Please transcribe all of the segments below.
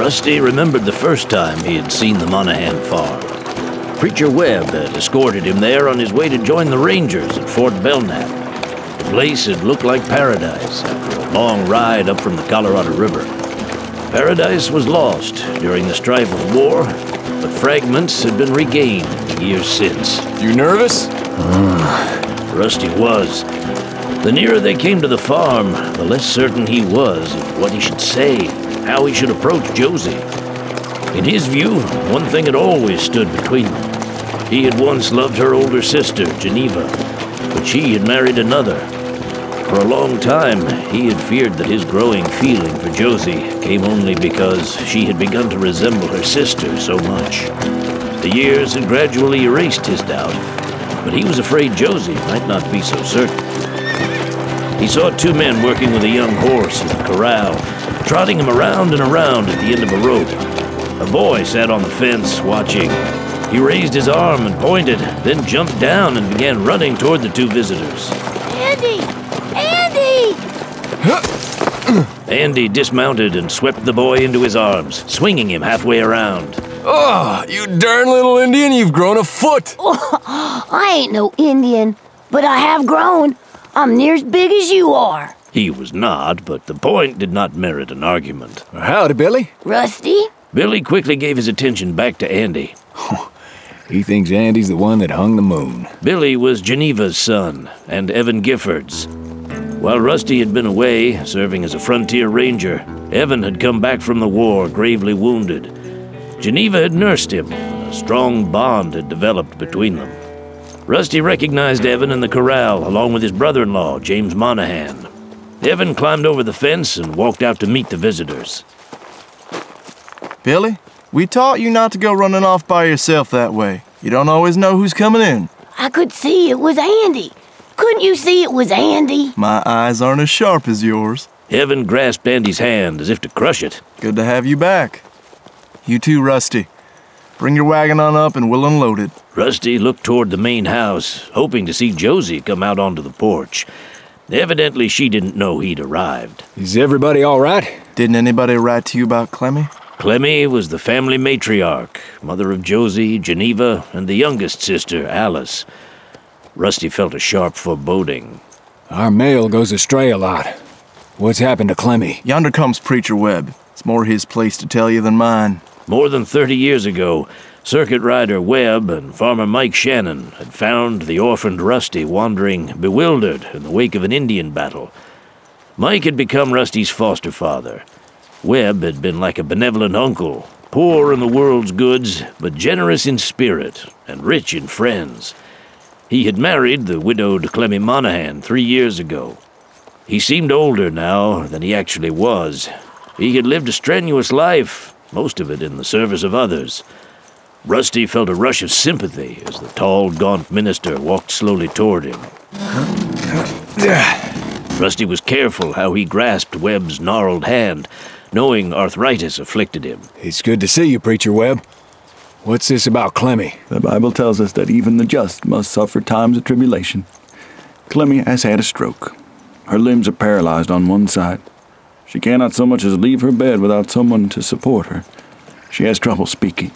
Rusty remembered the first time he had seen the Monahan farm. Preacher Webb had escorted him there on his way to join the Rangers at Fort Belknap. The place had looked like paradise after a long ride up from the Colorado River. Paradise was lost during the strife of war, but fragments had been regained in the years since. You nervous? Rusty was. The nearer they came to the farm, the less certain he was of what he should say, how he should approach Josie. In his view, one thing had always stood between them. He had once loved her older sister, Geneva, but she had married another. For a long time, he had feared that his growing feeling for Josie came only because she had begun to resemble her sister so much. The years had gradually erased his doubt, but he was afraid Josie might not be so certain. He saw two men working with a young horse in the corral, trotting him around and around at the end of a rope. A boy sat on the fence, watching. He raised his arm and pointed, then jumped down and began running toward the two visitors. Andy! Andy! Andy dismounted and swept the boy into his arms, swinging him halfway around. Oh, you darn little Indian, you've grown a foot! Oh, I ain't no Indian, but I have grown. I'm near as big as you are. He was not, but the point did not merit an argument. Howdy, Billy. Rusty? Billy quickly gave his attention back to Andy. He thinks Andy's the one that hung the moon. Billy was Geneva's son, and Evan Gifford's. While Rusty had been away, serving as a frontier ranger, Evan had come back from the war gravely wounded. Geneva had nursed him, and a strong bond had developed between them. Rusty recognized Evan in the corral, along with his brother-in-law, James Monahan. Evan climbed over the fence and walked out to meet the visitors. Billy, we taught you not to go running off by yourself that way. You don't always know who's coming in. I could see it was Andy. Couldn't you see it was Andy? My eyes aren't as sharp as yours. Evan grasped Andy's hand as if to crush it. Good to have you back. You too, Rusty. Bring your wagon on up and we'll unload it. Rusty looked toward the main house, hoping to see Josie come out onto the porch. Evidently, she didn't know he'd arrived. Is everybody all right? Didn't anybody write to you about Clemmy? Clemmy was the family matriarch, mother of Josie, Geneva, and the youngest sister, Alice. Rusty felt a sharp foreboding. Our mail goes astray a lot. What's happened to Clemmy? Yonder comes Preacher Webb. It's more his place to tell you than mine. More than 30 years ago, circuit rider Webb and farmer Mike Shannon had found the orphaned Rusty wandering bewildered in the wake of an Indian battle. Mike had become Rusty's foster father. Webb had been like a benevolent uncle, poor in the world's goods, but generous in spirit and rich in friends. He had married the widowed Clemmy Monahan 3 years ago. He seemed older now than he actually was. He had lived a strenuous life, most of it in the service of others. Rusty felt a rush of sympathy as the tall, gaunt minister walked slowly toward him. Rusty was careful how he grasped Webb's gnarled hand, knowing arthritis afflicted him. It's good to see you, Preacher Webb. What's this about Clemmy? The Bible tells us that even the just must suffer times of tribulation. Clemmy has had a stroke. Her limbs are paralyzed on one side. She cannot so much as leave her bed without someone to support her. She has trouble speaking.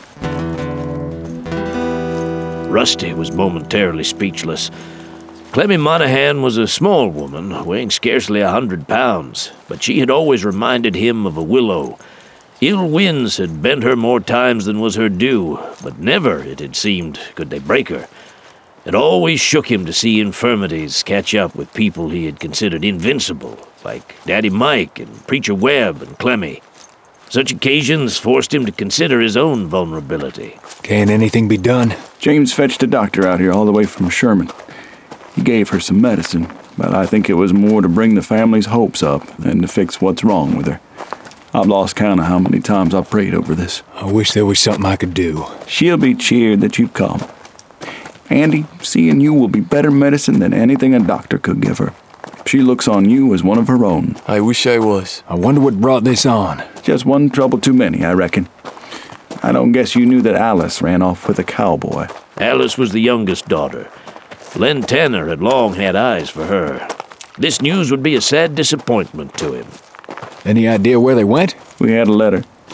Rusty was momentarily speechless. Clemmy Monahan was a small woman, weighing scarcely 100 pounds, but she had always reminded him of a willow. Ill winds had bent her more times than was her due, but never, it had seemed, could they break her. It always shook him to see infirmities catch up with people he had considered invincible, like Daddy Mike and Preacher Webb and Clemmy. Such occasions forced him to consider his own vulnerability. Can't anything be done? James fetched a doctor out here all the way from Sherman. He gave her some medicine, but I think it was more to bring the family's hopes up than to fix what's wrong with her. I've lost count of how many times I've prayed over this. I wish there was something I could do. She'll be cheered that you've come. Andy, seeing you will be better medicine than anything a doctor could give her. She looks on you as one of her own. I wish I was. I wonder what brought this on. Just one trouble too many, I reckon. I don't guess you knew that Alice ran off with a cowboy. Alice was the youngest daughter. Len Tanner had long had eyes for her. This news would be a sad disappointment to him. Any idea where they went? We had a letter.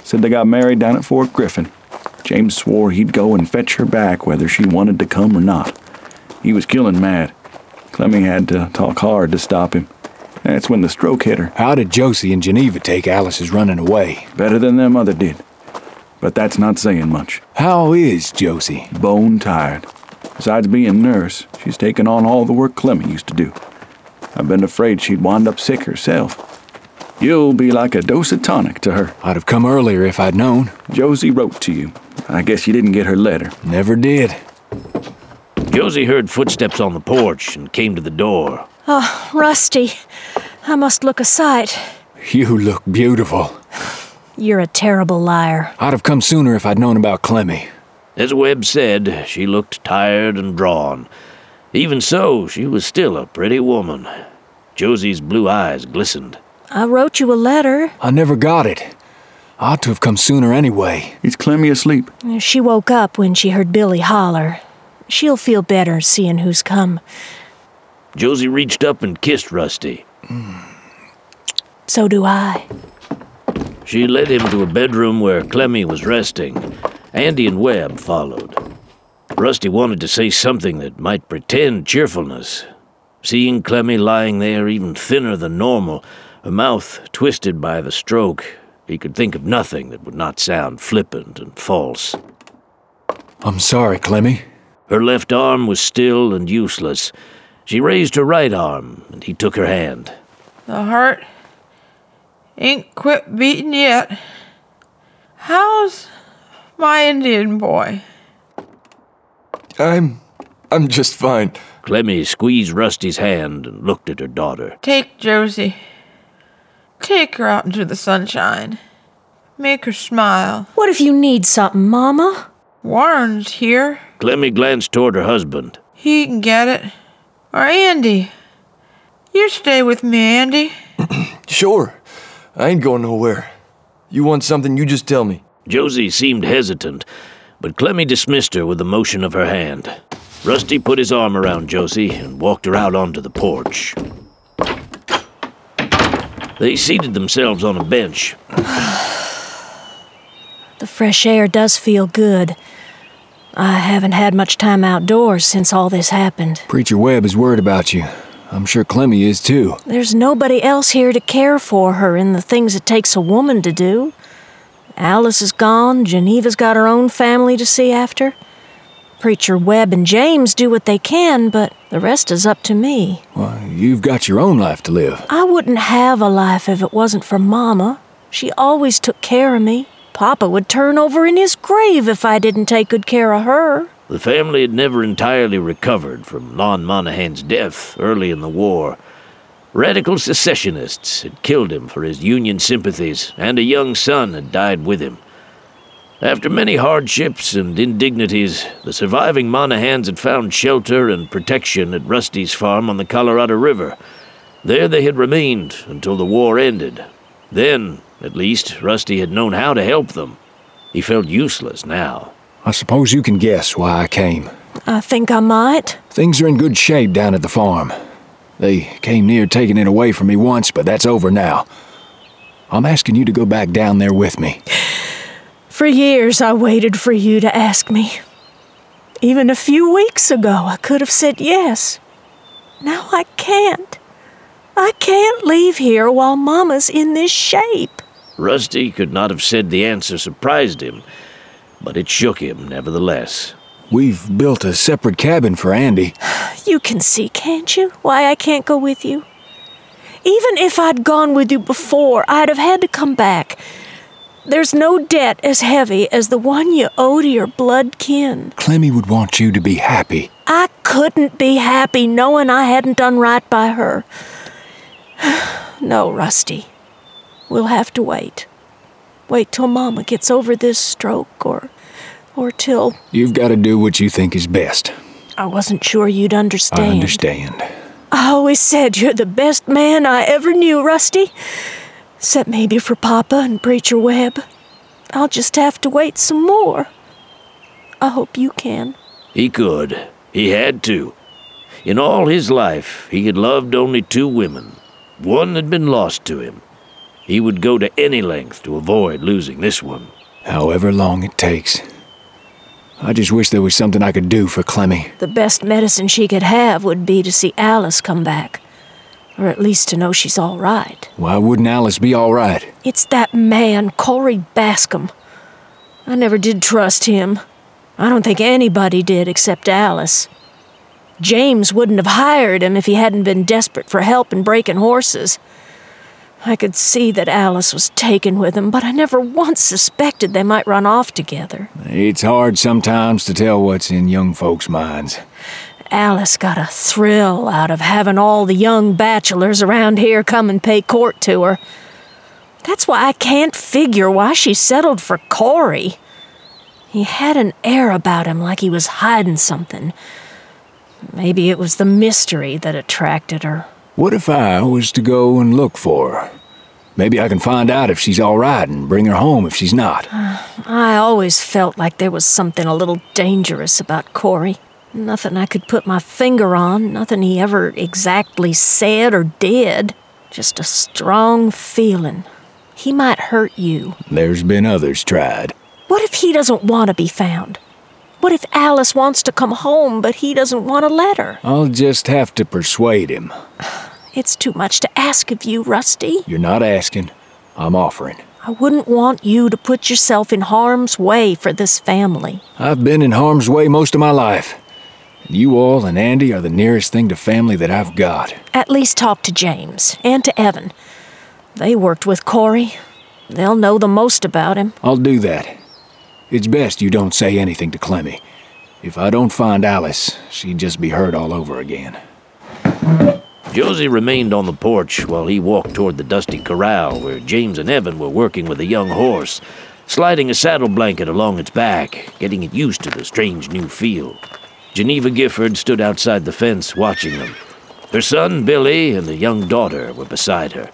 Said they got married down at Fort Griffin. James swore he'd go and fetch her back whether she wanted to come or not. He was killing mad. Clemmy had to talk hard to stop him. That's when the stroke hit her. How did Josie and Geneva take Alice's running away? Better than their mother did. But that's not saying much. How is Josie? Bone tired. Besides being nurse, she's taken on all the work Clemmy used to do. I've been afraid she'd wind up sick herself. You'll be like a dose of tonic to her. I'd have come earlier if I'd known. Josie wrote to you. I guess you didn't get her letter. Never did. Josie heard footsteps on the porch and came to the door. Oh, Rusty, I must look a sight. You look beautiful. You're a terrible liar. I'd have come sooner if I'd known about Clemmy. As Webb said, she looked tired and drawn. Even so, she was still a pretty woman. Josie's blue eyes glistened. I wrote you a letter. I never got it. I ought to have come sooner anyway. Is Clemmy asleep? She woke up when she heard Billy holler. She'll feel better seeing who's come. Josie reached up and kissed Rusty. So do I. She led him to a bedroom where Clemmy was resting. Andy and Webb followed. Rusty wanted to say something that might pretend cheerfulness. Seeing Clemmy lying there even thinner than normal, her mouth twisted by the stroke, he could think of nothing that would not sound flippant and false. I'm sorry, Clemmy. Her left arm was still and useless. She raised her right arm, and he took her hand. The heart ain't quit beating yet. How's my Indian boy? I'm just fine. Clemmy squeezed Rusty's hand and looked at her daughter. Take Josie. Take her out into the sunshine. Make her smile. What if you need something, Mama? Warren's here. Clemmy glanced toward her husband. He can get it. Or Andy. You stay with me, Andy. Sure. I ain't going nowhere. You want something, you just tell me. Josie seemed hesitant, but Clemmy dismissed her with a motion of her hand. Rusty put his arm around Josie and walked her out onto the porch. They seated themselves on a bench. The fresh air does feel good. I haven't had much time outdoors since all this happened. Preacher Webb is worried about you. I'm sure Clemmy is too. There's nobody else here to care for her in the things it takes a woman to do. Alice is gone, Geneva's got her own family to see after. Preacher Webb and James do what they can, but the rest is up to me. Well, you've got your own life to live. I wouldn't have a life if it wasn't for Mama. She always took care of me. Papa would turn over in his grave if I didn't take good care of her. The family had never entirely recovered from Lon Monahan's death early in the war. Radical secessionists had killed him for his Union sympathies, and a young son had died with him. After many hardships and indignities, the surviving Monahans had found shelter and protection at Rusty's farm on the Colorado River. There they had remained until the war ended. Then, at least, Rusty had known how to help them. He felt useless now. I suppose you can guess why I came. I think I might. Things are in good shape down at the farm. They came near taking it away from me once, but that's over now. I'm asking you to go back down there with me. For years I waited for you to ask me. Even a few weeks ago I could have said yes. Now I can't. I can't leave here while Mama's in this shape. Rusty could not have said the answer surprised him, but it shook him nevertheless. We've built a separate cabin for Andy. You can see, can't you, why I can't go with you? Even if I'd gone with you before, I'd have had to come back. There's no debt as heavy as the one you owe to your blood kin. Clemmy would want you to be happy. I couldn't be happy knowing I hadn't done right by her. No, Rusty. We'll have to wait. Wait till Mama gets over this stroke, or till... You've got to do what you think is best. I wasn't sure you'd understand. I understand. I always said you're the best man I ever knew, Rusty. Except maybe for Papa and Preacher Webb. I'll just have to wait some more. I hope you can. He could. He had to. In all his life, he had loved only two women. One had been lost to him. He would go to any length to avoid losing this one. However long it takes. I just wish there was something I could do for Clemmy. The best medicine she could have would be to see Alice come back. Or at least to know she's all right. Why wouldn't Alice be all right? It's that man, Corey Bascom. I never did trust him. I don't think anybody did except Alice. James wouldn't have hired him if he hadn't been desperate for help in breaking horses. I could see that Alice was taken with him, but I never once suspected they might run off together. It's hard sometimes to tell what's in young folks' minds. Alice got a thrill out of having all the young bachelors around here come and pay court to her. That's why I can't figure why she settled for Corey. He had an air about him like he was hiding something. Maybe it was the mystery that attracted her. What if I was to go and look for her? Maybe I can find out if she's all right and bring her home if she's not. I always felt like there was something a little dangerous about Corey. Nothing I could put my finger on, nothing he ever exactly said or did. Just a strong feeling. He might hurt you. There's been others tried. What if he doesn't want to be found? What if Alice wants to come home, but he doesn't want to let her? I'll just have to persuade him. It's too much to ask of you, Rusty. You're not asking. I'm offering. I wouldn't want you to put yourself in harm's way for this family. I've been in harm's way most of my life. You all and Andy are the nearest thing to family that I've got. At least talk to James and to Evan. They worked with Corey. They'll know the most about him. I'll do that. It's best you don't say anything to Clemmy. If I don't find Alice, she'd just be hurt all over again. Josie remained on the porch while he walked toward the dusty corral where James and Evan were working with a young horse, sliding a saddle blanket along its back, getting it used to the strange new feel. Geneva Gifford stood outside the fence watching them. Her son, Billy, and a young daughter were beside her.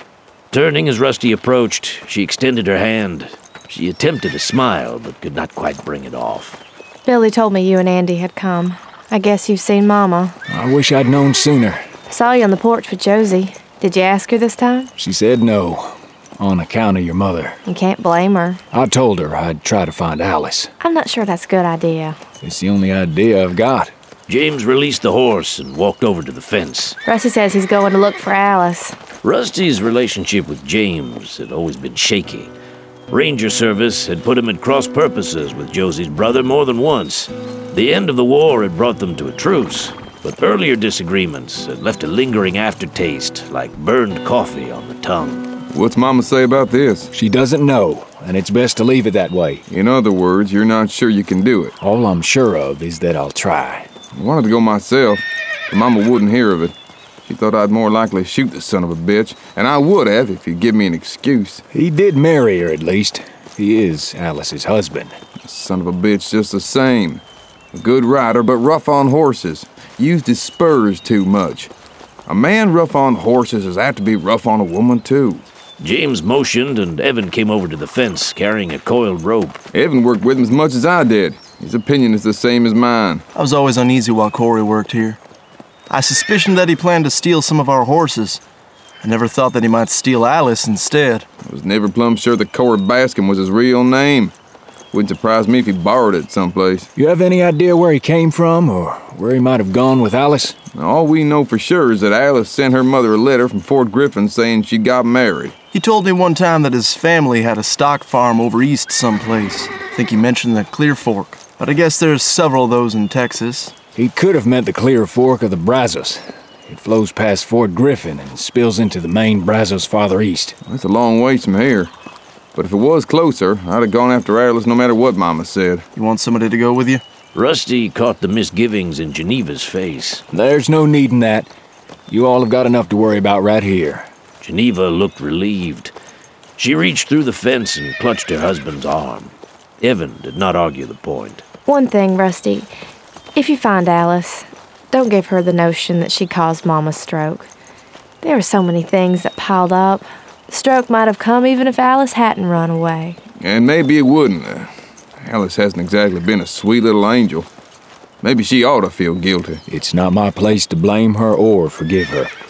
Turning as Rusty approached, she extended her hand. She attempted a smile, but could not quite bring it off. Billy told me you and Andy had come. I guess you've seen Mama. I wish I'd known sooner. I saw you on the porch with Josie. Did you ask her this time? She said no, on account of your mother. You can't blame her. I told her I'd try to find Alice. I'm not sure that's a good idea. It's the only idea I've got. James released the horse and walked over to the fence. Rusty says he's going to look for Alice. Rusty's relationship with James had always been shaky. Ranger service had put him at cross purposes with Josie's brother more than once. The end of the war had brought them to a truce, but earlier disagreements had left a lingering aftertaste like burned coffee on the tongue. What's Mama say about this? She doesn't know, and it's best to leave it that way. In other words, you're not sure you can do it. All I'm sure of is that I'll try. I wanted to go myself, but Mama wouldn't hear of it. She thought I'd more likely shoot the son of a bitch, and I would have if he'd give me an excuse. He did marry her, at least. He is Alice's husband. The son of a bitch just the same. A good rider, but rough on horses. Used his spurs too much. A man rough on horses is apt to be rough on a woman, too. James motioned, and Evan came over to the fence carrying a coiled rope. Evan worked with him as much as I did. His opinion is the same as mine. I was always uneasy while Corey worked here. I suspicioned that he planned to steal some of our horses. I never thought that he might steal Alice instead. I was never plumb sure that Corey Bascom was his real name. Wouldn't surprise me if he borrowed it someplace. You have any idea where he came from, or where he might have gone with Alice? Now, all we know for sure is that Alice sent her mother a letter from Fort Griffin saying she got married. He told me one time that his family had a stock farm over east someplace. I think he mentioned the Clear Fork. But I guess there's several of those in Texas. He could have meant the Clear Fork of the Brazos. It flows past Fort Griffin and spills into the main Brazos farther east. Well, it's a long ways from here. But if it was closer, I'd have gone after Alice no matter what Mama said. You want somebody to go with you? Rusty caught the misgivings in Geneva's face. There's no need in that. You all have got enough to worry about right here. Geneva looked relieved. She reached through the fence and clutched her husband's arm. Evan did not argue the point. One thing, Rusty. If you find Alice, don't give her the notion that she caused Mama's stroke. There were so many things that piled up. The stroke might have come even if Alice hadn't run away. And maybe it wouldn't. Alice hasn't exactly been a sweet little angel. Maybe she ought to feel guilty. It's not my place to blame her or forgive her.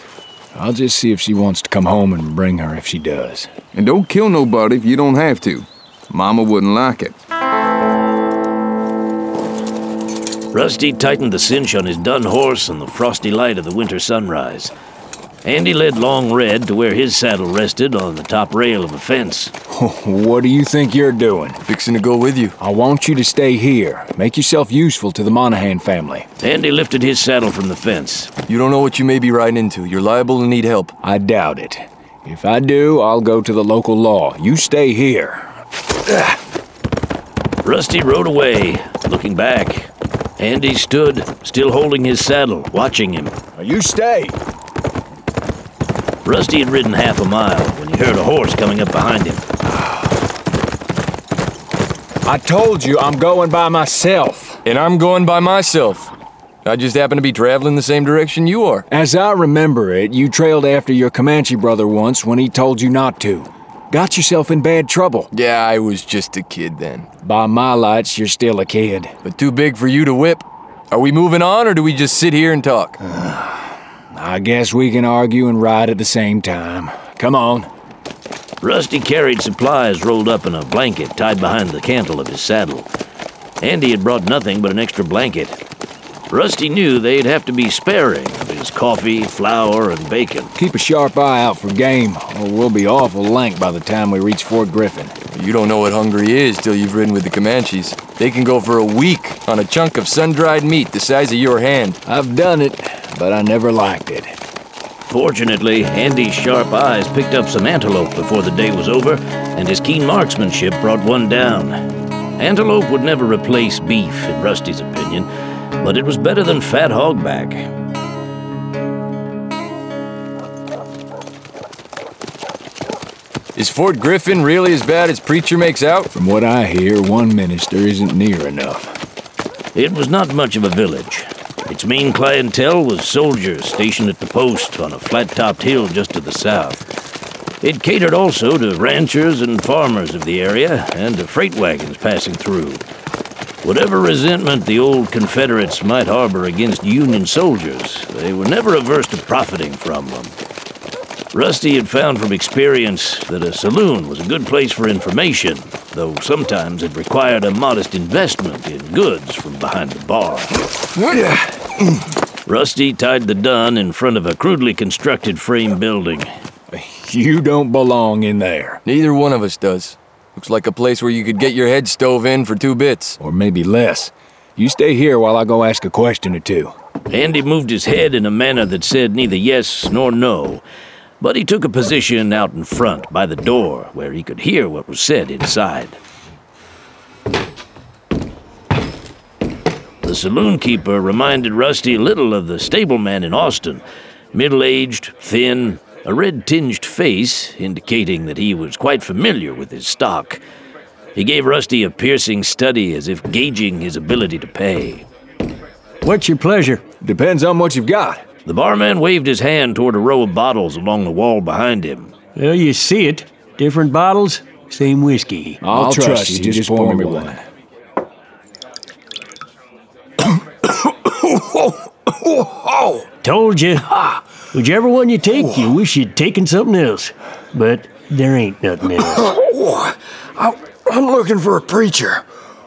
I'll just see if she wants to come home and bring her if she does. And don't kill nobody if you don't have to. Mama wouldn't like it. Rusty tightened the cinch on his dun horse in the frosty light of the winter sunrise. Andy led Long Red to where his saddle rested on the top rail of a fence. What do you think you're doing? Fixing to go with you. I want you to stay here. Make yourself useful to the Monahan family. Andy lifted his saddle from the fence. You don't know what you may be riding into. You're liable to need help. I doubt it. If I do, I'll go to the local law. You stay here. Rusty rode away, looking back. Andy stood, still holding his saddle, watching him. You stay. Rusty had ridden half a mile when he heard a horse coming up behind him. I told you I'm going by myself. And I'm going by myself. I just happen to be traveling the same direction you are. As I remember it, you trailed after your Comanche brother once when he told you not to. Got yourself in bad trouble. Yeah, I was just a kid then. By my lights, you're still a kid. But too big for you to whip. Are we moving on, or do we just sit here and talk? I guess we can argue and ride at the same time. Come on. Rusty carried supplies rolled up in a blanket tied behind the cantle of his saddle. Andy had brought nothing but an extra blanket. Rusty knew they'd have to be sparing of his coffee, flour, and bacon. Keep a sharp eye out for game, or we'll be awful lank by the time we reach Fort Griffin. You don't know what hungry is till you've ridden with the Comanches. They can go for a week on a chunk of sun-dried meat the size of your hand. I've done it, but I never liked it. Fortunately, Andy's sharp eyes picked up some antelope before the day was over, and his keen marksmanship brought one down. Antelope would never replace beef, in Rusty's opinion, but it was better than fat hogback. Is Fort Griffin really as bad as Preacher makes out? From what I hear, one minister isn't near enough. It was not much of a village. Its main clientele was soldiers stationed at the post on a flat-topped hill just to the south. It catered also to ranchers and farmers of the area and to freight wagons passing through. Whatever resentment the old Confederates might harbor against Union soldiers, they were never averse to profiting from them. Rusty had found from experience that a saloon was a good place for information, though sometimes it required a modest investment in goods from behind the bar. Rusty tied the dun in front of a crudely constructed frame building. You don't belong in there. Neither one of us does. Looks like a place where you could get your head stove in for 2 bits. Or maybe less. You stay here while I go ask a question or two. Andy moved his head in a manner that said neither yes nor no, but he took a position out in front by the door where he could hear what was said inside. The saloon keeper reminded Rusty a little of the stableman in Austin, middle-aged, thin, a red-tinged face indicating that he was quite familiar with his stock. He gave Rusty a piercing study as if gauging his ability to pay. What's your pleasure? Depends on what you've got. The barman waved his hand toward a row of bottles along the wall behind him. Well, you see it. Different bottles, same whiskey. I'll trust you. Just pour me one. Told you. Whichever one you take, you wish you'd taken something else. But there ain't nothing else. I'm looking for a preacher.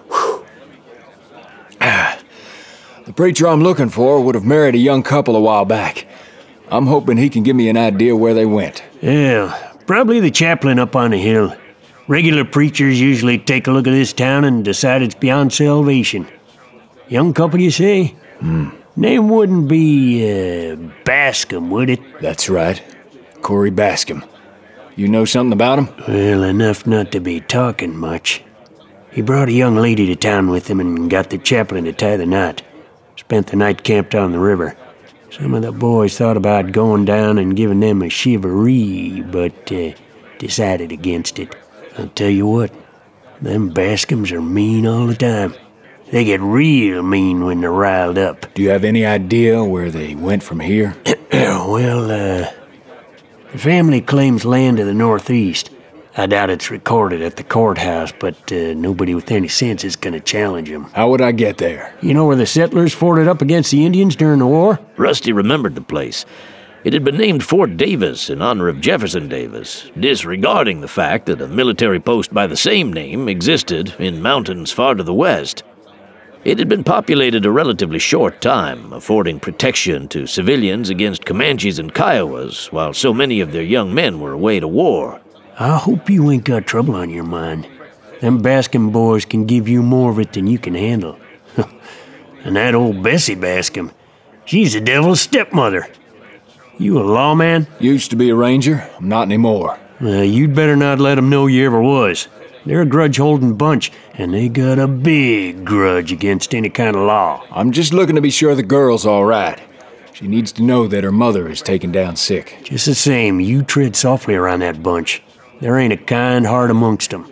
The preacher I'm looking for would have married a young couple a while back. I'm hoping he can give me an idea where they went. Yeah, probably the chaplain up on the hill. Regular preachers usually take a look at this town and decide it's beyond salvation. Young couple, you say? Name wouldn't be, Bascom, would it? That's right. Corey Bascom. You know something about him? Well, enough not to be talking much. He brought a young lady to town with him and got the chaplain to tie the knot. Spent the night camped on the river. Some of the boys thought about going down and giving them a shivaree, but decided against it. I'll tell you what, them Bascoms are mean all the time. They get real mean when they're riled up. Do you have any idea where they went from here? Well, the family claims land to the northeast. I doubt it's recorded at the courthouse, but nobody with any sense is going to challenge them. How would I get there? You know where the settlers forted up against the Indians during the war? Rusty remembered the place. It had been named Fort Davis in honor of Jefferson Davis, disregarding the fact that a military post by the same name existed in mountains far to the west. It had been populated a relatively short time, affording protection to civilians against Comanches and Kiowas, while so many of their young men were away to war. I hope you ain't got trouble on your mind. Them Bascom boys can give you more of it than you can handle. And that old Bessie Bascom, she's the devil's stepmother. You a lawman? Used to be a ranger, not anymore. You'd better not let them know you ever was. They're a grudge-holding bunch, and they got a big grudge against any kind of law. I'm just looking to be sure the girl's all right. She needs to know that her mother is taken down sick. Just the same, you tread softly around that bunch. There ain't a kind heart amongst them.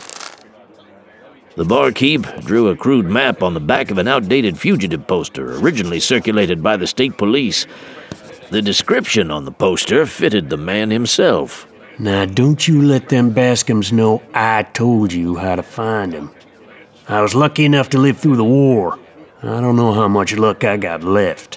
The barkeep drew a crude map on the back of an outdated fugitive poster originally circulated by the state police. The description on the poster fitted the man himself. Now, don't you let them Bascoms know I told you how to find him. I was lucky enough to live through the war. I don't know how much luck I got left.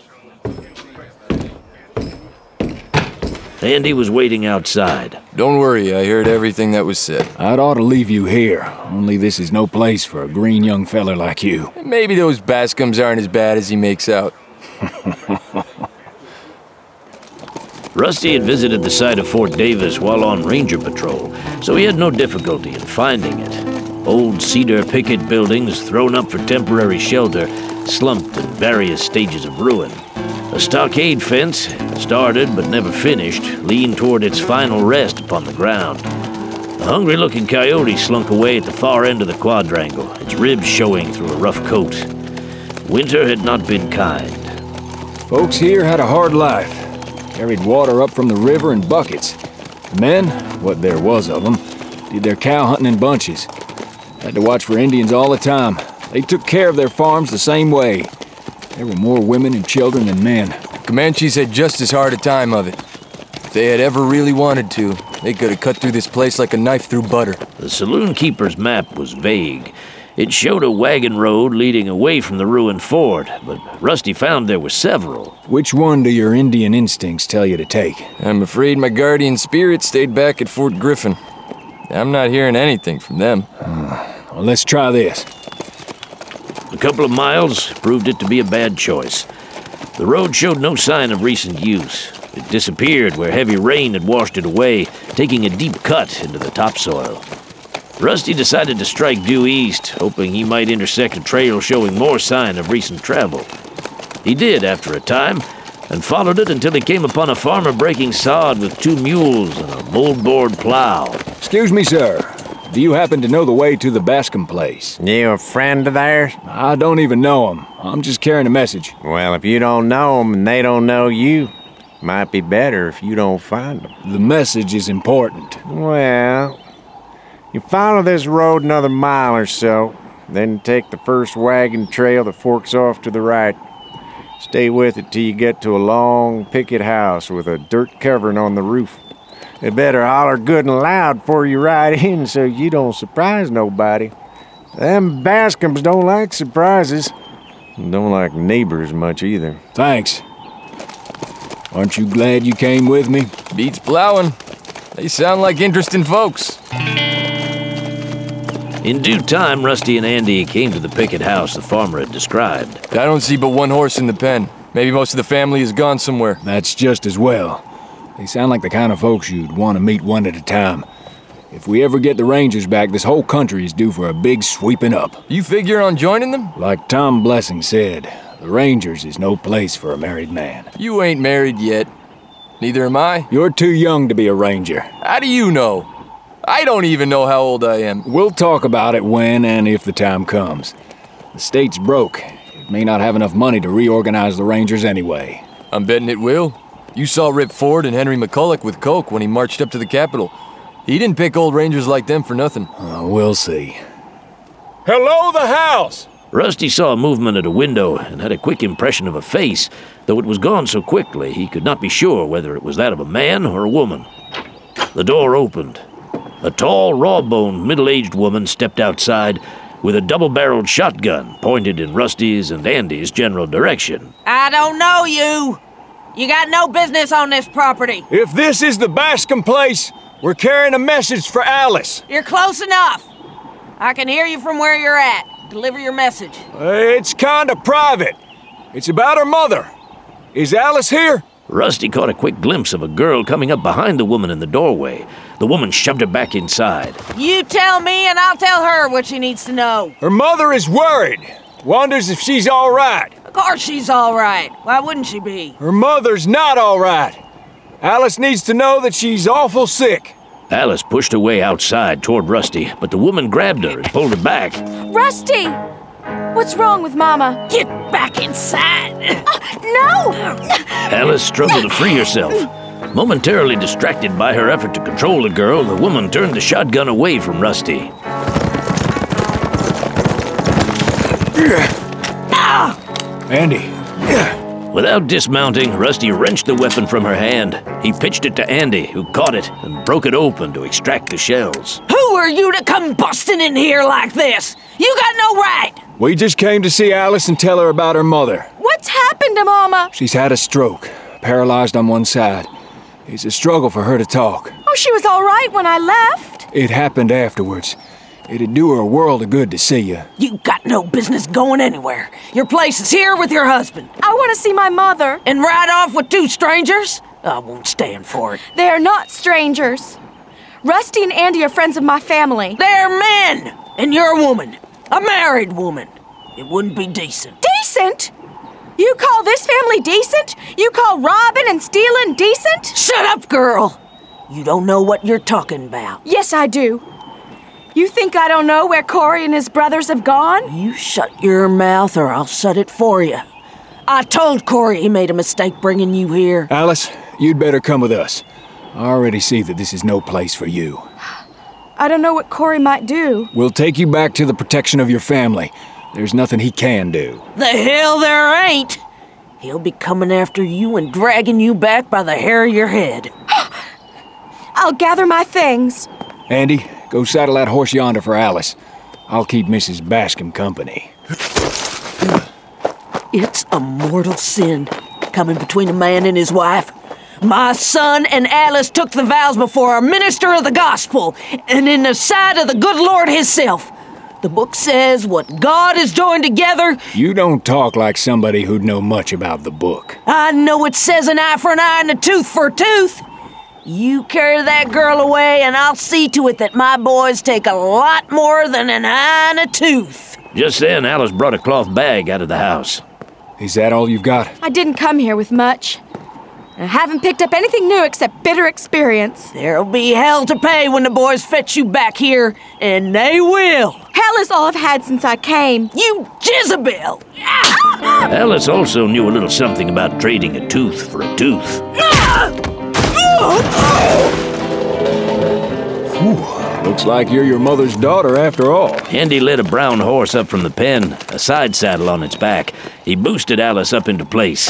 Andy was waiting outside. Don't worry, I heard everything that was said. I'd ought to leave you here, only this is no place for a green young feller like you. Maybe those Bascoms aren't as bad as he makes out. Rusty had visited the site of Fort Davis while on ranger patrol, so he had no difficulty in finding it. Old cedar picket buildings thrown up for temporary shelter, slumped in various stages of ruin. A stockade fence, started but never finished, leaned toward its final rest upon the ground. A hungry-looking coyote slunk away at the far end of the quadrangle, its ribs showing through a rough coat. Winter had not been kind. Folks here had a hard life. Carried water up from the river in buckets. The men, what there was of them, did their cow hunting in bunches. Had to watch for Indians all the time. They took care of their farms the same way. There were more women and children than men. The Comanches had just as hard a time of it. If they had ever really wanted to, they could have cut through this place like a knife through butter. The saloon keeper's map was vague. It showed a wagon road leading away from the ruined fort, but Rusty found there were several. Which one do your Indian instincts tell you to take? I'm afraid my guardian spirit stayed back at Fort Griffin. I'm not hearing anything from them. Well, let's try this. A couple of miles proved it to be a bad choice. The road showed no sign of recent use. It disappeared where heavy rain had washed it away, taking a deep cut into the topsoil. Rusty decided to strike due east, hoping he might intersect a trail showing more sign of recent travel. He did after a time, and followed it until he came upon a farmer breaking sod with 2 mules and a moldboard plow. Excuse me, sir. Do you happen to know the way to the Bascom place? You a friend of theirs? I don't even know him. I'm just carrying a message. Well, if you don't know them and they don't know you, might be better if you don't find them. The message is important. Well, you follow this road another mile or so, then take the first wagon trail that forks off to the right. Stay with it till you get to a long picket house with a dirt covering on the roof. You better holler good and loud before you ride in so you don't surprise nobody. Them Bascoms don't like surprises. Don't like neighbors much either. Thanks. Aren't you glad you came with me? Beats plowing. They sound like interesting folks. In due time, Rusty and Andy came to the picket house the farmer had described. I don't see but one horse in the pen. Maybe most of the family is gone somewhere. That's just as well. They sound like the kind of folks you'd want to meet one at a time. If we ever get the Rangers back, this whole country is due for a big sweeping up. You figure on joining them? Like Tom Blessing said, the Rangers is no place for a married man. You ain't married yet. Neither am I. You're too young to be a ranger. How do you know? I don't even know how old I am. We'll talk about it when and if the time comes. The state's broke. It may not have enough money to reorganize the Rangers anyway. I'm betting it will. You saw Rip Ford and Henry McCulloch with Coke when he marched up to the Capitol. He didn't pick old Rangers like them for nothing. We'll see. Hello, the house! Rusty saw a movement at a window and had a quick impression of a face, though it was gone so quickly he could not be sure whether it was that of a man or a woman. The door opened. A tall, raw-boned, middle-aged woman stepped outside with a double-barreled shotgun pointed in Rusty's and Andy's general direction. I don't know you. You got no business on this property. If this is the Bascom place, we're carrying a message for Alice. You're close enough. I can hear you from where you're at. Deliver your message. It's kinda private. It's about her mother. Is Alice here? Rusty caught a quick glimpse of a girl coming up behind the woman in the doorway. The woman shoved her back inside. You tell me and I'll tell her what she needs to know. Her mother is worried. Wonders if she's all right. Of course she's all right. Why wouldn't she be? Her mother's not all right. Alice needs to know that she's awful sick. Alice pushed her way outside toward Rusty, but the woman grabbed her and pulled her back. Rusty! What's wrong with Mama? Get back inside! No! Alice struggled to free herself. Momentarily distracted by her effort to control the girl, the woman turned the shotgun away from Rusty. Andy. Without dismounting, Rusty wrenched the weapon from her hand. He pitched it to Andy, who caught it and broke it open to extract the shells. Who are you to come busting in here like this? You got no right! We just came to see Alice and tell her about her mother. What's happened to Mama? She's had a stroke, paralyzed on one side. It's a struggle for her to talk. Oh, she was all right when I left. It happened afterwards. It'd do her a world of good to see you. You got no business going anywhere. Your place is here with your husband. I want to see my mother. And ride off with two strangers? I won't stand for it. They are not strangers. Rusty and Andy are friends of my family. They're men! And you're a woman. A married woman. It wouldn't be decent. Decent? You call this family decent? You call robbing and stealing decent? Shut up, girl! You don't know what you're talking about. Yes, I do. You think I don't know where Corey and his brothers have gone? You shut your mouth or I'll shut it for you. I told Corey he made a mistake bringing you here. Alice, you'd better come with us. I already see that this is no place for you. I don't know what Corey might do. We'll take you back to the protection of your family. There's nothing he can do. The hell there ain't! He'll be coming after you and dragging you back by the hair of your head. I'll gather my things. Andy, go saddle that horse yonder for Alice. I'll keep Mrs. Bascom company. It's a mortal sin coming between a man and his wife. My son and Alice took the vows before a minister of the gospel and in the sight of the good Lord himself. The book says what God has joined together. You don't talk like somebody who'd know much about the book. I know it says an eye for an eye and a tooth for a tooth. You carry that girl away and I'll see to it that my boys take a lot more than an eye and a tooth. Just then, Alice brought a cloth bag out of the house. Is that all you've got? I didn't come here with much. I haven't picked up anything new except bitter experience. There'll be hell to pay when the boys fetch you back here, and they will. Hell is all I've had since I came. You Jezebel! Alice also knew a little something about trading a tooth for a tooth. Whew, looks like you're your mother's daughter after all. Andy led a brown horse up from the pen, a side saddle on its back. He boosted Alice up into place.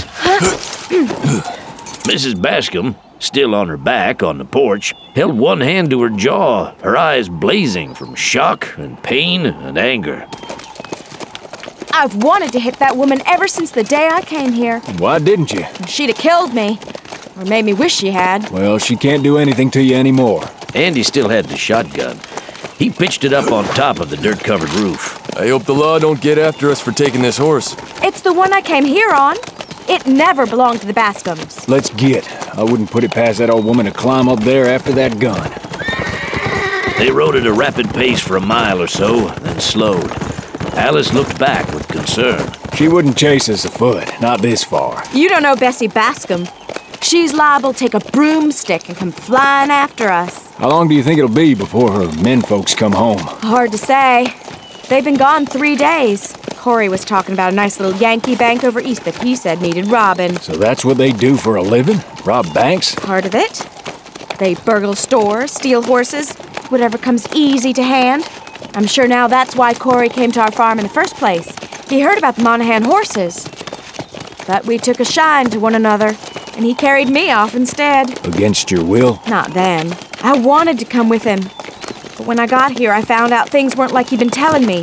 Mrs. Bascom, still on her back on the porch, held one hand to her jaw, her eyes blazing from shock and pain and anger. I've wanted to hit that woman ever since the day I came here. Why didn't you? She'd have killed me. Or made me wish she had. Well, she can't do anything to you anymore. Andy still had the shotgun. He pitched it up on top of the dirt-covered roof. I hope the law don't get after us for taking this horse. It's the one I came here on. It never belonged to the Bascoms. Let's get. I wouldn't put it past that old woman to climb up there after that gun. They rode at a rapid pace for a mile or so, then slowed. Alice looked back with concern. She wouldn't chase us afoot, not this far. You don't know Bessie Bascom. She's liable to take a broomstick and come flying after us. How long do you think it'll be before her menfolks come home? Hard to say. They've been gone 3 days. Corey was talking about a nice little Yankee bank over east that he said needed robbing. So that's what they do for a living? Rob banks? Part of it. They burgle stores, steal horses, whatever comes easy to hand. I'm sure now that's why Corey came to our farm in the first place. He heard about the Monahan horses. But we took a shine to one another, and he carried me off instead. Against your will? Not then. I wanted to come with him. But when I got here, I found out things weren't like he'd been telling me.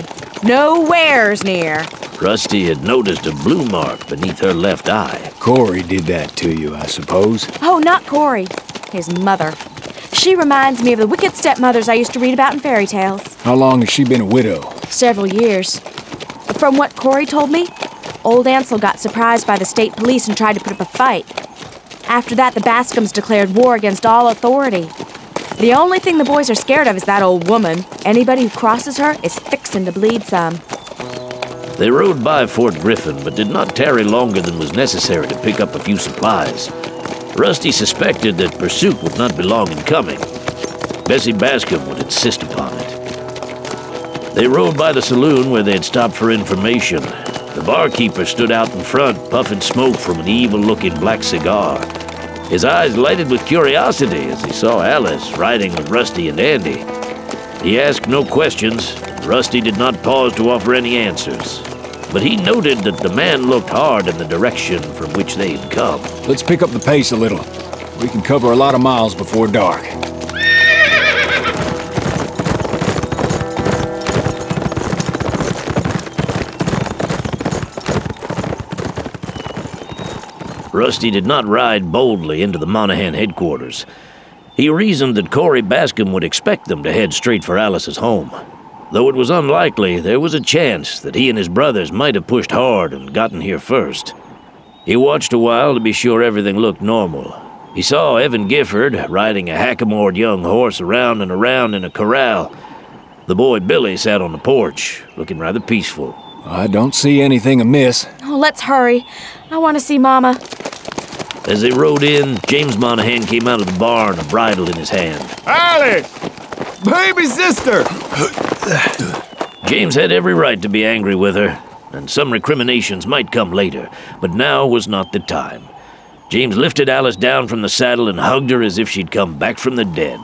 Nowhere's near. Rusty had noticed a blue mark beneath her left eye. Corey did that to you, I suppose. Oh, not Corey. His mother. She reminds me of the wicked stepmothers I used to read about in fairy tales. How long has she been a widow? Several years. From what Corey told me, old Ansel got surprised by the state police and tried to put up a fight. After that, the Bascoms declared war against all authority. The only thing the boys are scared of is that old woman. Anybody who crosses her is fixin' to bleed some. They rode by Fort Griffin, but did not tarry longer than was necessary to pick up a few supplies. Rusty suspected that pursuit would not be long in coming. Bessie Bascom would insist upon it. They rode by the saloon where they had stopped for information. The barkeeper stood out in front, puffing smoke from an evil-looking black cigar. His eyes lighted with curiosity as he saw Alice riding with Rusty and Andy. He asked no questions. Rusty did not pause to offer any answers. But he noted that the man looked hard in the direction from which they had come. Let's pick up the pace a little. We can cover a lot of miles before dark. Rusty did not ride boldly into the Monahan headquarters. He reasoned that Corey Bascom would expect them to head straight for Alice's home. Though it was unlikely, there was a chance that he and his brothers might have pushed hard and gotten here first. He watched a while to be sure everything looked normal. He saw Evan Gifford riding a hackamored young horse around and around in a corral. The boy Billy sat on the porch, looking rather peaceful. I don't see anything amiss. Oh, let's hurry. I want to see Mama. As they rode in, James Monahan came out of the barn, a bridle in his hand. Alice! Baby sister! James had every right to be angry with her, and some recriminations might come later, but now was not the time. James lifted Alice down from the saddle and hugged her as if she'd come back from the dead.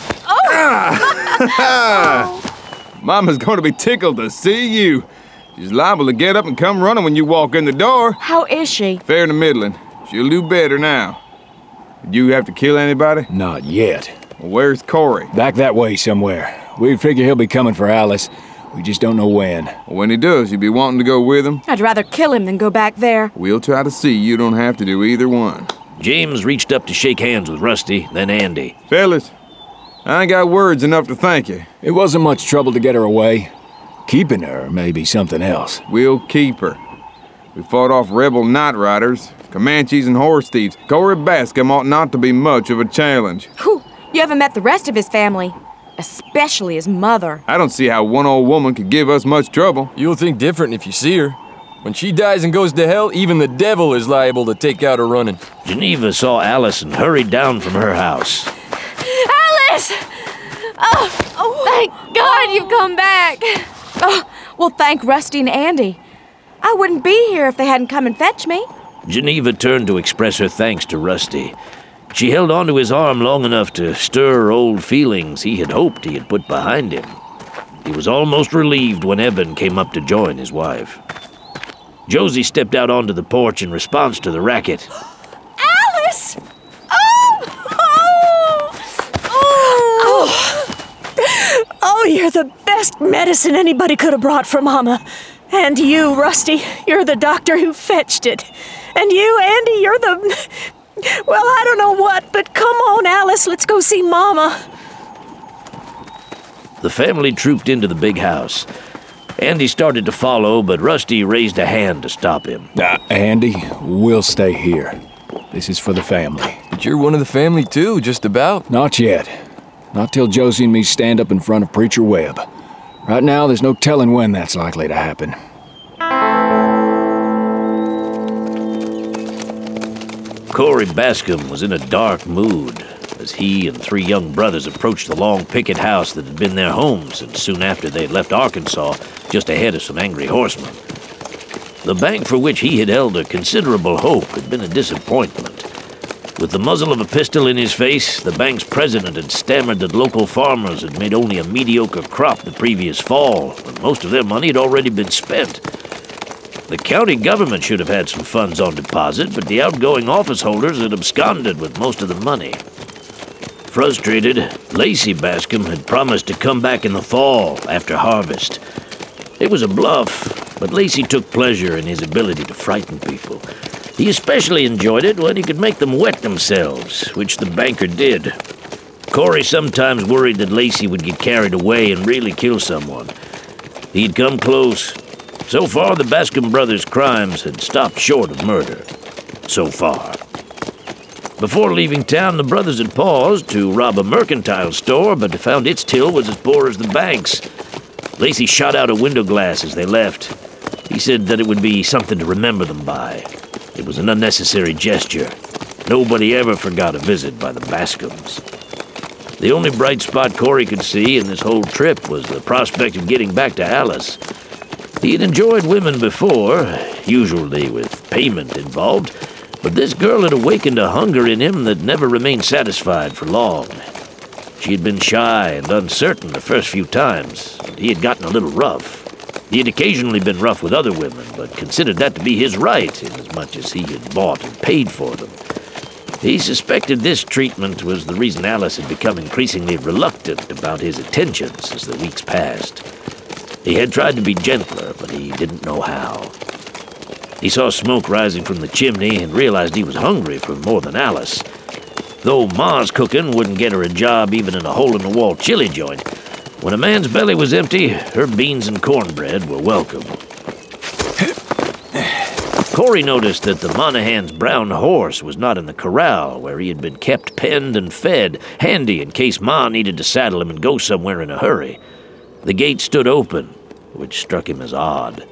Mama's going to be tickled to see you. She's liable to get up and come running when you walk in the door. How is she? Fair to middling. She'll do better now. Did you have to kill anybody? Not yet. Well, where's Corey? Back that way somewhere. We figure he'll be coming for Alice. We just don't know when. Well, when he does, you'll be wanting to go with him? I'd rather kill him than go back there. We'll try to see you don't have to do either one. James reached up to shake hands with Rusty, then Andy. Fellas, I ain't got words enough to thank you. It wasn't much trouble to get her away. Keeping her may be something else. We'll keep her. We fought off rebel night riders, Comanches and horse thieves. Corey Bascom ought not to be much of a challenge. Whew, you haven't met the rest of his family, especially his mother. I don't see how one old woman could give us much trouble. You'll think different if you see her. When she dies and goes to hell, even the devil is liable to take out her running. Geneva saw Alice and hurried down from her house. Alice! Oh, thank God you've come back. Oh, well, thank Rusty and Andy. I wouldn't be here if they hadn't come and fetched me. Geneva turned to express her thanks to Rusty. She held onto his arm long enough to stir old feelings he had hoped he had put behind him. He was almost relieved when Evan came up to join his wife. Josie stepped out onto the porch in response to the racket. Alice! Oh, you're the best medicine anybody could have brought for Mama. And you, Rusty, you're the doctor who fetched it. And you, Andy, you're the... Well, I don't know what, but come on, Alice, let's go see Mama. The family trooped into the big house. Andy started to follow, but Rusty raised a hand to stop him. Andy, we'll stay here. This is for the family. But you're one of the family too, just about. Not yet. Not till Josie and me stand up in front of Preacher Webb. Right now, there's no telling when that's likely to happen. Corey Bascom was in a dark mood as he and three young brothers approached the long picket house that had been their home since soon after they had left Arkansas, just ahead of some angry horsemen. The bank for which he had held a considerable hope had been a disappointment. With the muzzle of a pistol in his face, the bank's president had stammered that local farmers had made only a mediocre crop the previous fall, and most of their money had already been spent. The county government should have had some funds on deposit, but the outgoing office holders had absconded with most of the money. Frustrated, Lacey Bascom had promised to come back in the fall after harvest. It was a bluff, but Lacey took pleasure in his ability to frighten people. He especially enjoyed it when he could make them wet themselves, which the banker did. Corey sometimes worried that Lacey would get carried away and really kill someone. He'd come close. So far, the Bascom brothers' crimes had stopped short of murder. So far. Before leaving town, the brothers had paused to rob a mercantile store, but found its till was as poor as the bank's. Lacey shot out a window glass as they left. He said that it would be something to remember them by. It was an unnecessary gesture. Nobody ever forgot a visit by the Bascoms. The only bright spot Corey could see in this whole trip was the prospect of getting back to Alice. He had enjoyed women before, usually with payment involved, but this girl had awakened a hunger in him that never remained satisfied for long. She had been shy and uncertain the first few times, and he had gotten a little rough. He had occasionally been rough with other women, but considered that to be his right, inasmuch as he had bought and paid for them. He suspected this treatment was the reason Alice had become increasingly reluctant about his attentions as the weeks passed. He had tried to be gentler, but he didn't know how. He saw smoke rising from the chimney and realized he was hungry for more than Alice. Though Ma's cooking wouldn't get her a job even in a hole-in-the-wall chili joint, when a man's belly was empty, her beans and cornbread were welcome. Corey noticed that the Monahan's brown horse was not in the corral where he had been kept penned and fed, handy in case Ma needed to saddle him and go somewhere in a hurry. The gate stood open, which struck him as odd.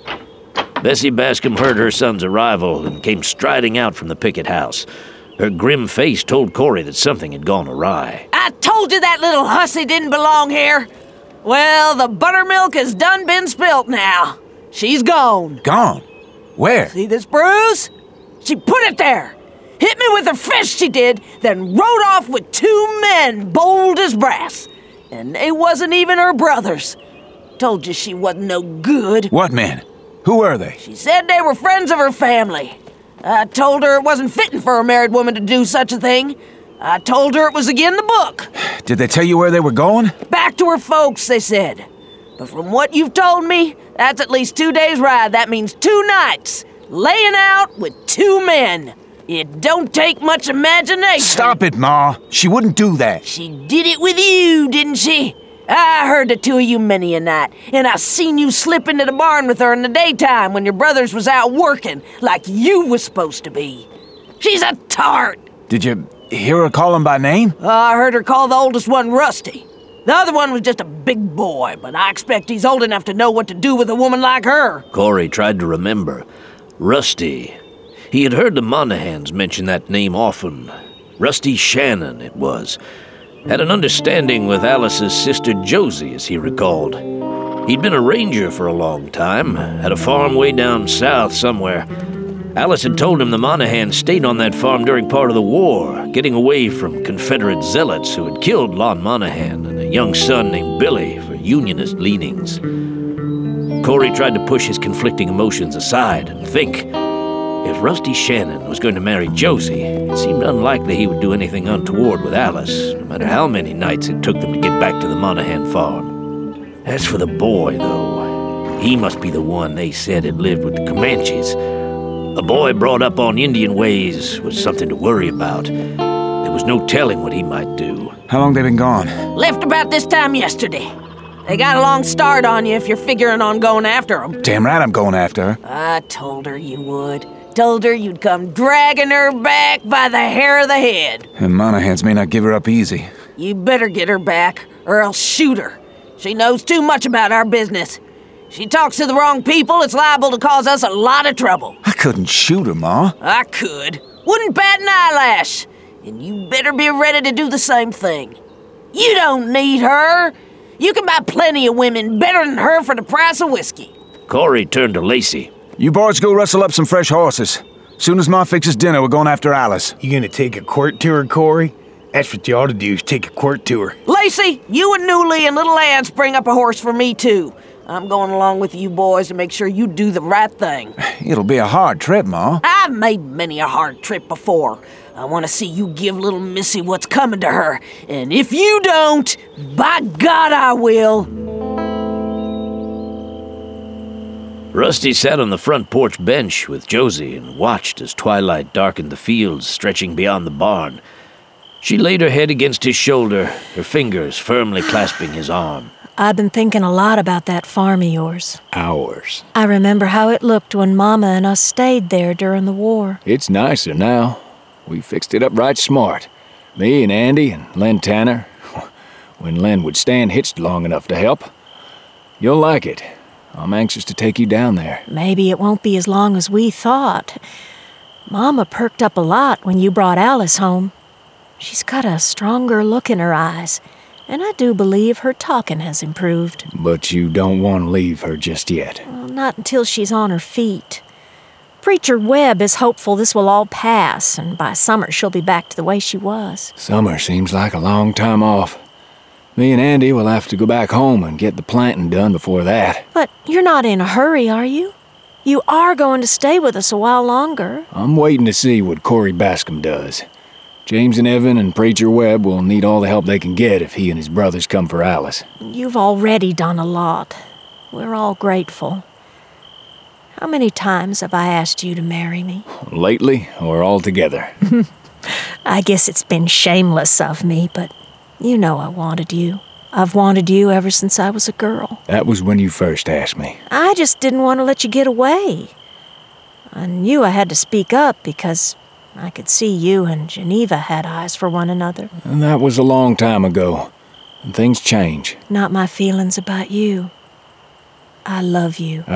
Bessie Bascom heard her son's arrival and came striding out from the picket house. Her grim face told Corey that something had gone awry. I told you that little hussy didn't belong here. Well, the buttermilk has done been spilt now. She's gone. Gone? Where? See this bruise? She put it there. Hit me with her fist, she did, then rode off with 2 men bold as brass. And they wasn't even her brothers. Told you she wasn't no good. What men? Who were they? She said they were friends of her family. I told her it wasn't fitting for a married woman to do such a thing. I told her it was agin the book. Did they tell you where they were going? Back to her folks, they said. But from what you've told me, that's at least 2 days' ride. That means 2 nights, laying out with 2 men. It don't take much imagination. Stop it, Ma. She wouldn't do that. She did it with you, didn't she? I heard the 2 of you many a night, and I seen you slip into the barn with her in the daytime when your brothers was out working, like you was supposed to be. She's a tart. Did you hear her call him by name? I heard her call the oldest one Rusty. The other one was just a big boy, but I expect he's old enough to know what to do with a woman like her. Corey tried to remember. Rusty. He had heard the Monahans mention that name often. Rusty Shannon, it was. Had an understanding with Alice's sister Josie, as he recalled. He'd been a ranger for a long time, had a farm way down south somewhere. Alice had told him the Monahans stayed on that farm during part of the war, getting away from Confederate zealots who had killed Lon Monahan and a young son named Billy for Unionist leanings. Corey tried to push his conflicting emotions aside and think. If Rusty Shannon was going to marry Josie, it seemed unlikely he would do anything untoward with Alice, no matter how many nights it took them to get back to the Monahan farm. As for the boy, though, he must be the one they said had lived with the Comanches. A boy brought up on Indian ways was something to worry about. There was no telling what he might do. How long they been gone? Left about this time yesterday. They got a long start on you if you're figuring on going after them. Damn right I'm going after her. I told her you would. Told her you'd come dragging her back by the hair of the head. And Monahans may not give her up easy. You better get her back, or else shoot her. She knows too much about our business. She talks to the wrong people, it's liable to cause us a lot of trouble. I couldn't shoot her, Ma. I could. Wouldn't bat an eyelash. And you better be ready to do the same thing. You don't need her. You can buy plenty of women better than her for the price of whiskey. Corey turned to Lacey. You boys go rustle up some fresh horses. Soon as Ma fixes dinner, we're going after Alice. You gonna take a court tour, Corey? That's what you ought to do, is take a court tour. Lacey, you and Newly and Little Lance bring up a horse for me, too. I'm going along with you boys to make sure you do the right thing. It'll be a hard trip, Ma. I've made many a hard trip before. I want to see you give little Missy what's coming to her. And if you don't, by God I will. Rusty sat on the front porch bench with Josie and watched as twilight darkened the fields stretching beyond the barn. She laid her head against his shoulder, her fingers firmly clasping his arm. I've been thinking a lot about that farm of yours. Ours. I remember how it looked when Mama and us stayed there during the war. It's nicer now. We fixed it up right smart. Me and Andy and Len Tanner. When Len would stand hitched long enough to help. You'll like it. I'm anxious to take you down there. Maybe it won't be as long as we thought. Mama perked up a lot when you brought Alice home. She's got a stronger look in her eyes, and I do believe her talking has improved. But you don't want to leave her just yet. Well, not until she's on her feet. Preacher Webb is hopeful this will all pass, and by summer she'll be back to the way she was. Summer seems like a long time off. Me and Andy will have to go back home and get the planting done before that. But you're not in a hurry, are you? You are going to stay with us a while longer. I'm waiting to see what Corey Bascom does. James and Evan and Preacher Webb will need all the help they can get if he and his brothers come for Alice. You've already done a lot. We're all grateful. How many times have I asked you to marry me? Lately or all together? I guess it's been shameless of me, but you know I wanted you. I've wanted you ever since I was a girl. That was when you first asked me. I just didn't want to let you get away. I knew I had to speak up because I could see you and Geneva had eyes for one another. And that was a long time ago. And things change. Not my feelings about you. I love you.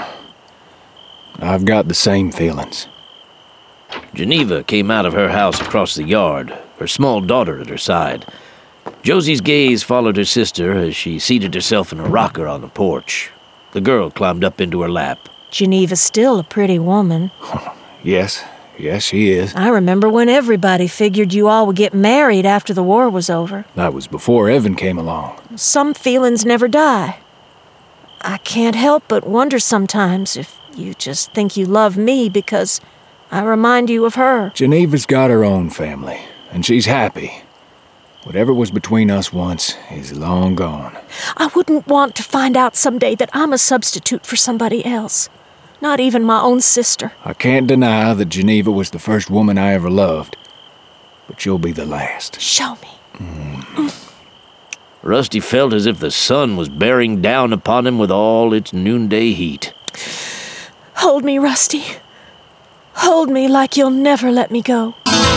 I've got the same feelings. Geneva came out of her house across the yard, her small daughter at her side. Josie's gaze followed her sister as she seated herself in a rocker on the porch. The girl climbed up into her lap. Geneva's still a pretty woman. Yes, she is. I remember when everybody figured you all would get married after the war was over. That was before Evan came along. Some feelings never die. I can't help but wonder sometimes if you just think you love me because I remind you of her. Geneva's got her own family, and she's happy. Whatever was between us once is long gone. I wouldn't want to find out someday that I'm a substitute for somebody else. Not even my own sister. I can't deny that Geneva was the first woman I ever loved. But you'll be the last. Show me. Rusty felt as if the sun was bearing down upon him with all its noonday heat. Hold me, Rusty. Hold me like you'll never let me go.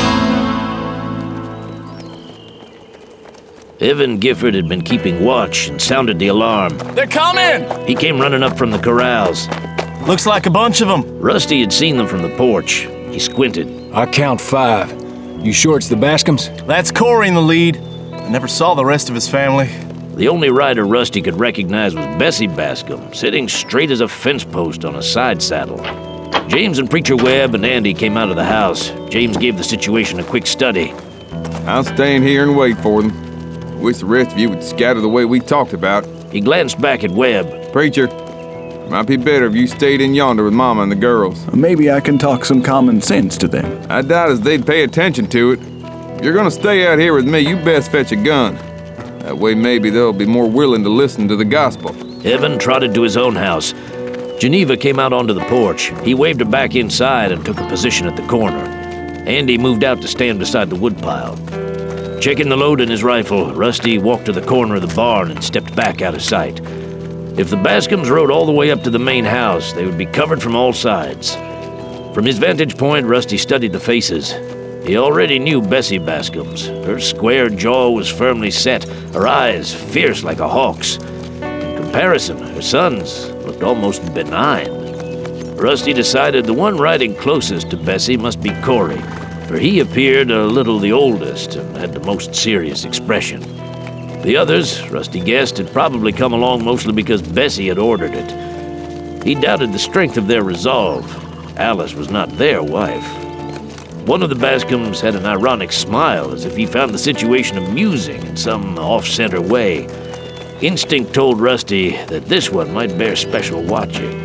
Evan Gifford had been keeping watch and sounded the alarm. They're coming! He came running up from the corrals. Looks like a bunch of them. Rusty had seen them from the porch. He squinted. I count 5. You sure it's the Bascoms? That's Corey in the lead. I never saw the rest of his family. The only rider Rusty could recognize was Bessie Bascom, sitting straight as a fence post on a side saddle. James and Preacher Webb and Andy came out of the house. James gave the situation a quick study. I'll stand here and wait for them. Wish the rest of you would scatter the way we talked about. He glanced back at Webb. Preacher, might be better if you stayed in yonder with Mama and the girls. Maybe I can talk some common sense to them. I doubt as they'd pay attention to it. If you're gonna stay out here with me, you best fetch a gun. That way maybe they'll be more willing to listen to the gospel. Evan trotted to his own house. Geneva came out onto the porch. He waved her back inside and took a position at the corner. Andy moved out to stand beside the woodpile. Checking the load in his rifle, Rusty walked to the corner of the barn and stepped back out of sight. If the Bascoms rode all the way up to the main house, they would be covered from all sides. From his vantage point, Rusty studied the faces. He already knew Bessie Bascom's. Her square jaw was firmly set, her eyes fierce like a hawk's. In comparison, her son's looked almost benign. Rusty decided the one riding closest to Bessie must be Corey, for he appeared a little the oldest and had the most serious expression. The others, Rusty guessed, had probably come along mostly because Bessie had ordered it. He doubted the strength of their resolve. Alice was not their wife. One of the Bascoms had an ironic smile, as if he found the situation amusing in some off-center way. Instinct told Rusty that this one might bear special watching.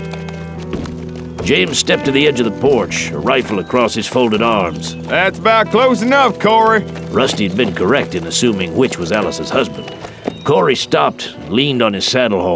James stepped to the edge of the porch, a rifle across his folded arms. That's about close enough, Corey. Rusty had been correct in assuming which was Alice's husband. Corey stopped, leaned on his saddle horn.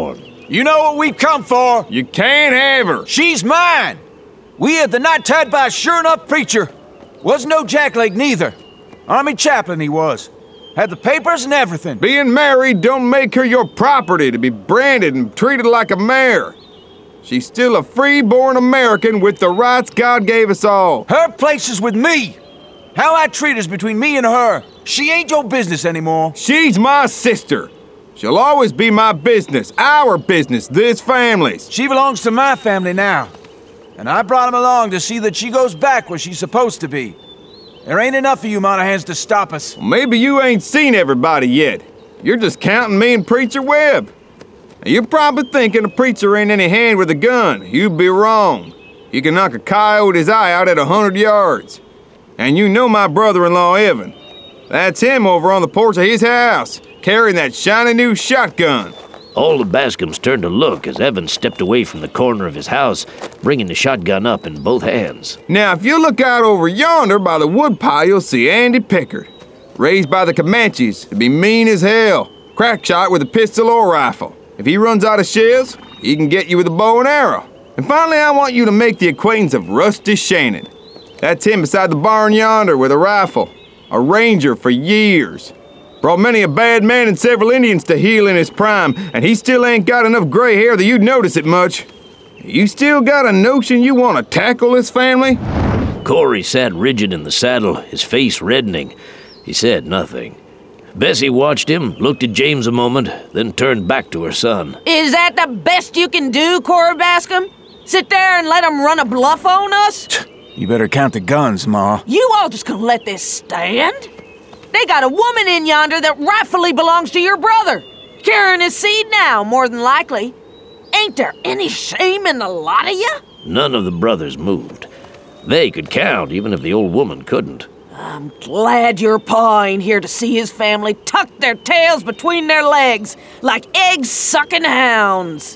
You know what we've come for. You can't have her. She's mine. We had the night tied by a sure enough preacher. Wasn't no jackleg neither. Army chaplain he was. Had the papers and everything. Being married don't make her your property to be branded and treated like a mare. She's still a free-born American with the rights God gave us all. Her place is with me. How I treat her's between me and her. She ain't your business anymore. She's my sister. She'll always be my business, our business, this family's. She belongs to my family now. And I brought him along to see that she goes back where she's supposed to be. There ain't enough of you Monahans to stop us. Well, maybe you ain't seen everybody yet. You're just counting me and Preacher Webb. Now, you're probably thinking a preacher ain't any hand with a gun. You'd be wrong. You can knock a coyote's eye out at 100 yards. And you know my brother-in-law, Evan. That's him over on the porch of his house, carrying that shiny new shotgun. All the Bascom's turned to look as Evan stepped away from the corner of his house, bringing the shotgun up in both hands. Now, if you look out over yonder by the woodpile, you'll see Andy Pickard. Raised by the Comanches to be mean as hell, crack shot with a pistol or rifle. If he runs out of shells, he can get you with a bow and arrow. And finally, I want you to make the acquaintance of Rusty Shannon. That's him beside the barn yonder with a rifle. A ranger for years. Brought many a bad man and several Indians to heel in his prime, and he still ain't got enough gray hair that you'd notice it much. You still got a notion you want to tackle this family? Corey sat rigid in the saddle, his face reddening. He said nothing. Bessie watched him, looked at James a moment, then turned back to her son. Is that the best you can do, Corey Bascom? Sit there and let them run a bluff on us? You better count the guns, Ma. You all just gonna let this stand? They got a woman in yonder that rightfully belongs to your brother. Carrying his seed now, more than likely. Ain't there any shame in the lot of you? None of the brothers moved. They could count, even if the old woman couldn't. I'm glad your pa ain't here to see his family tuck their tails between their legs like egg-sucking hounds.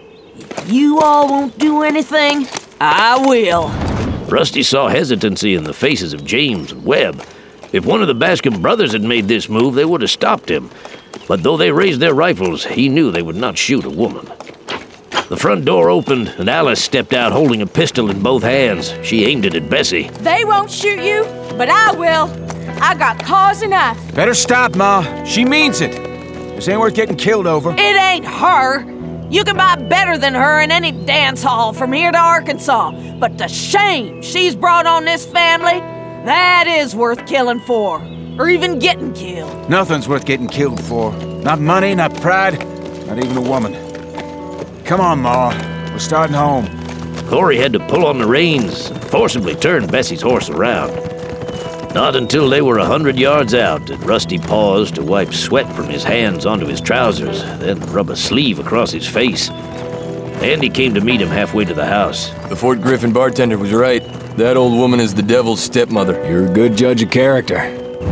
If you all won't do anything, I will. Rusty saw hesitancy in the faces of James and Webb. If one of the Bascom brothers had made this move, they would have stopped him. But though they raised their rifles, he knew they would not shoot a woman. The front door opened, and Alice stepped out holding a pistol in both hands. She aimed it at Bessie. They won't shoot you, but I will. I got cause enough. Better stop, Ma. She means it. This ain't worth getting killed over. It ain't her. You can buy better than her in any dance hall from here to Arkansas. But the shame she's brought on this family, that is worth killing for. Or even getting killed. Nothing's worth getting killed for. Not money, not pride, not even a woman. Come on, Ma. We're starting home. Corey had to pull on the reins and forcibly turn Bessie's horse around. Not until they were 100 yards out did Rusty pause to wipe sweat from his hands onto his trousers, then rub a sleeve across his face. Andy came to meet him halfway to the house. The Fort Griffin bartender was right. That old woman is the devil's stepmother. You're a good judge of character.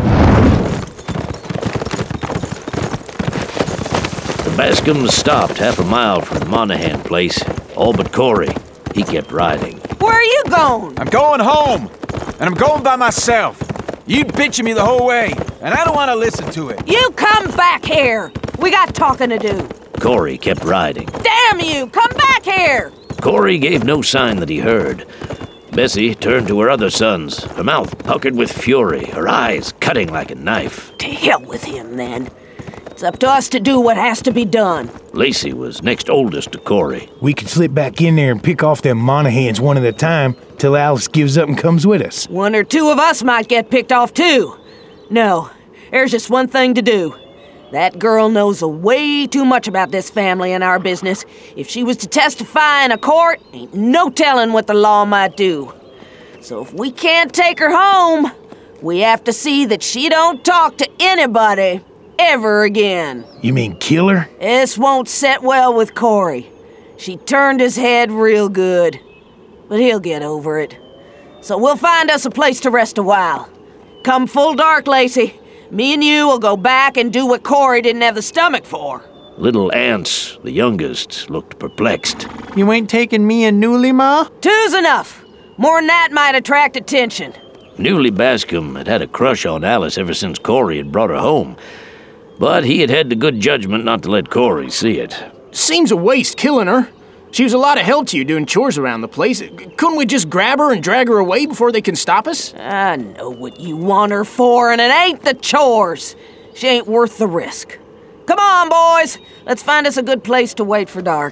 The Bascoms stopped half a mile from the Monahan place, all but Corey. He kept riding. Where are you going? I'm going home, and I'm going by myself. You bitching me the whole way, and I don't want to listen to it. You come back here. We got talking to do. Corey kept riding. Damn you! Come back here! Corey gave no sign that he heard. Bessie turned to her other sons, her mouth puckered with fury, her eyes cutting like a knife. To hell with him, then. It's up to us to do what has to be done. Lacey was next oldest to Corey. We could slip back in there and pick off them Monahans one at a time till Alice gives up and comes with us. One or two of us might get picked off, too. No, there's just one thing to do. That girl knows way too much about this family and our business. If she was to testify in a court, ain't no telling what the law might do. So if we can't take her home, we have to see that she don't talk to anybody ever again. You mean kill her? This won't set well with Corey. She turned his head real good. But he'll get over it. So we'll find us a place to rest a while. Come full dark, Lacey. Me and you will go back and do what Corey didn't have the stomach for. Little Ance, the youngest, looked perplexed. You ain't taking me and Newly, Ma? Two's enough. More than that might attract attention. Newly Bascom had had a crush on Alice ever since Corey had brought her home. But he had had the good judgment not to let Corey see it. Seems a waste killing her. She was a lot of help to you doing chores around the place. Couldn't we just grab her and drag her away before they can stop us? I know what you want her for, and it ain't the chores. She ain't worth the risk. Come on, boys. Let's find us a good place to wait for dark.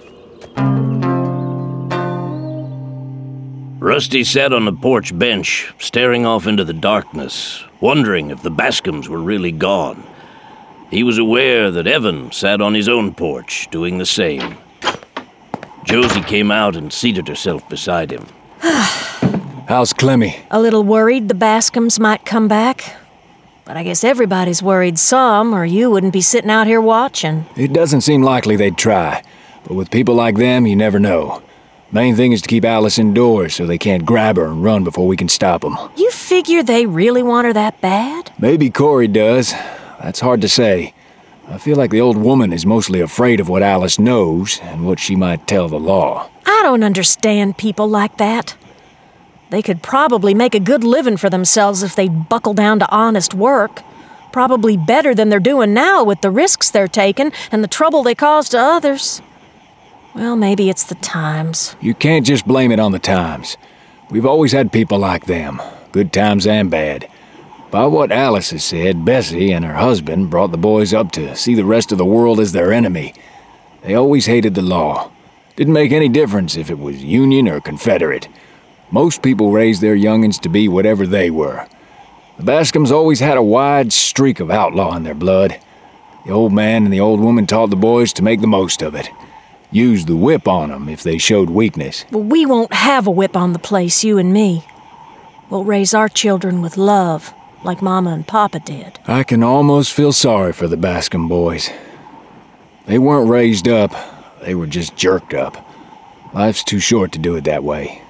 Rusty sat on the porch bench, staring off into the darkness, wondering if the Bascoms were really gone. He was aware that Evan sat on his own porch, doing the same. Josie came out and seated herself beside him. How's Clemmy? A little worried the Bascoms might come back. But I guess everybody's worried some, or you wouldn't be sitting out here watching. It doesn't seem likely they'd try. But with people like them, you never know. Main thing is to keep Alice indoors so they can't grab her and run before we can stop them. You figure they really want her that bad? Maybe Corey does. That's hard to say. I feel like the old woman is mostly afraid of what Alice knows and what she might tell the law. I don't understand people like that. They could probably make a good living for themselves if they'd buckle down to honest work. Probably better than they're doing now with the risks they're taking and the trouble they cause to others. Well, maybe it's the times. You can't just blame it on the times. We've always had people like them, good times and bad. By what Alice has said, Bessie and her husband brought the boys up to see the rest of the world as their enemy. They always hated the law. Didn't make any difference if it was Union or Confederate. Most people raised their young'uns to be whatever they were. The Bascoms always had a wide streak of outlaw in their blood. The old man and the old woman taught the boys to make the most of it. Use the whip on them if they showed weakness. Well, we won't have a whip on the place, you and me. We'll raise our children with love, like Mama and Papa did. I can almost feel sorry for the Bascom boys. They weren't raised up, they were just jerked up. Life's too short to do it that way.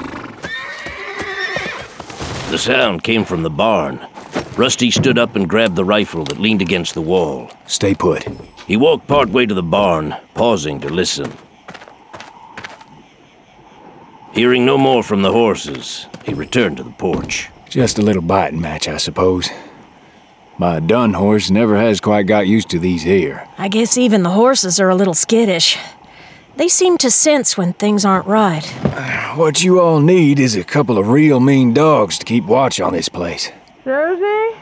The sound came from the barn. Rusty stood up and grabbed the rifle that leaned against the wall. Stay put. He walked part way to the barn, pausing to listen. Hearing no more from the horses, he returned to the porch. Just a little biting match, I suppose. My dun horse never has quite got used to these here. I guess even the horses are a little skittish. They seem to sense when things aren't right. What you all need is a couple of real mean dogs to keep watch on this place. Josie?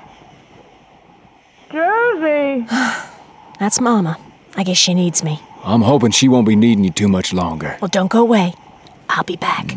Josie! That's Mama. I guess she needs me. I'm hoping she won't be needing you too much longer. Well, don't go away. I'll be back.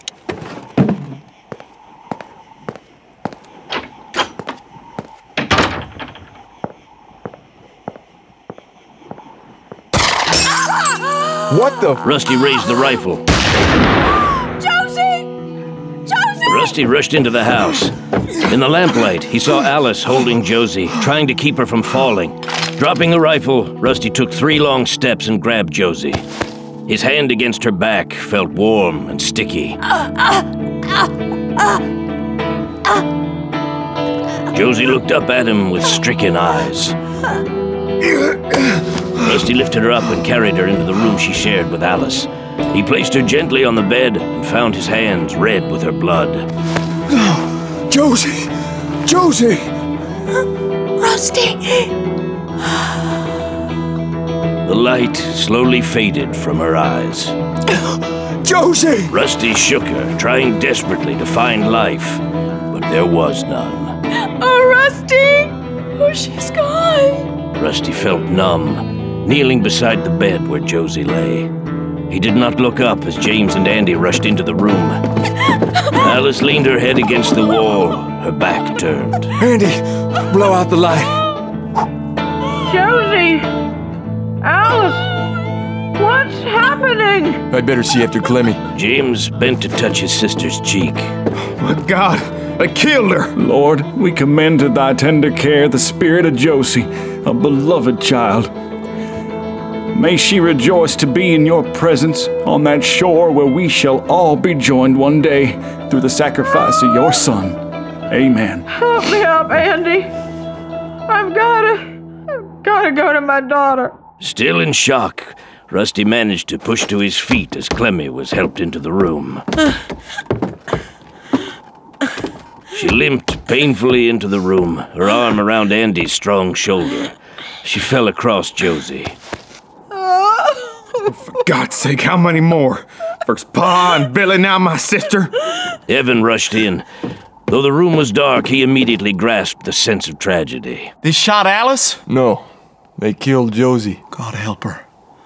What the? Rusty raised the rifle. Josie! Josie! Rusty rushed into the house. In the lamplight, he saw Alice holding Josie, trying to keep her from falling. Dropping the rifle, Rusty took 3 long steps and grabbed Josie. His hand against her back felt warm and sticky. Josie looked up at him with stricken eyes. Rusty lifted her up and carried her into the room she shared with Alice. He placed her gently on the bed and found his hands red with her blood. Josie! Josie! Rusty! The light slowly faded from her eyes. Josie! Rusty shook her, trying desperately to find life, but there was none. Oh, Rusty! Oh, she's gone. Rusty felt numb, kneeling beside the bed where Josie lay. He did not look up as James and Andy rushed into the room. Alice leaned her head against the wall, her back turned. Andy, blow out the light. Josie! Alice! What's happening? I'd better see after Clemmy. James bent to touch his sister's cheek. My God, I killed her! Lord, we commend to thy tender care the spirit of Josie, a beloved child. May she rejoice to be in your presence on that shore where we shall all be joined one day through the sacrifice of your Son. Amen. Help me up, Andy. I've gotta go to my daughter. Still in shock, Rusty managed to push to his feet as Clemmy was helped into the room. She limped painfully into the room, her arm around Andy's strong shoulder. She fell across Josie. God's sake, how many more? First Pa and Billy, now my sister. Evan rushed in. Though the room was dark, he immediately grasped the sense of tragedy. They shot Alice? No, they killed Josie. God help her.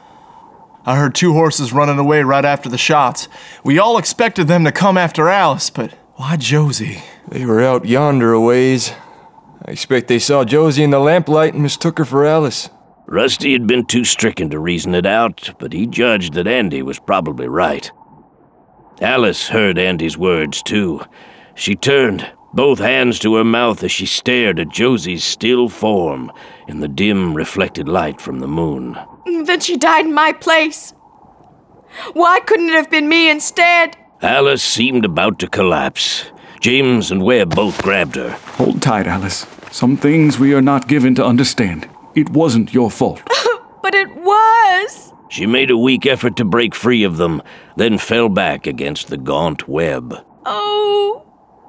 I heard 2 horses running away right after the shots. We all expected them to come after Alice, but why Josie? They were out yonder a ways. I expect they saw Josie in the lamplight and mistook her for Alice. Rusty had been too stricken to reason it out, but he judged that Andy was probably right. Alice heard Andy's words, too. She turned, both hands to her mouth as she stared at Josie's still form in the dim, reflected light from the moon. Then she died in my place. Why couldn't it have been me instead? Alice seemed about to collapse. James and Webb both grabbed her. Hold tight, Alice. Some things we are not given to understand. It wasn't your fault. But it was. She made a weak effort to break free of them, then fell back against the gaunt Webb. Oh,